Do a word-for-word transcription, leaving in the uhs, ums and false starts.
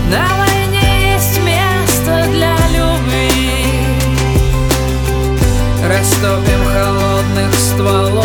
На войне есть место для любви. Растопим холодных стволов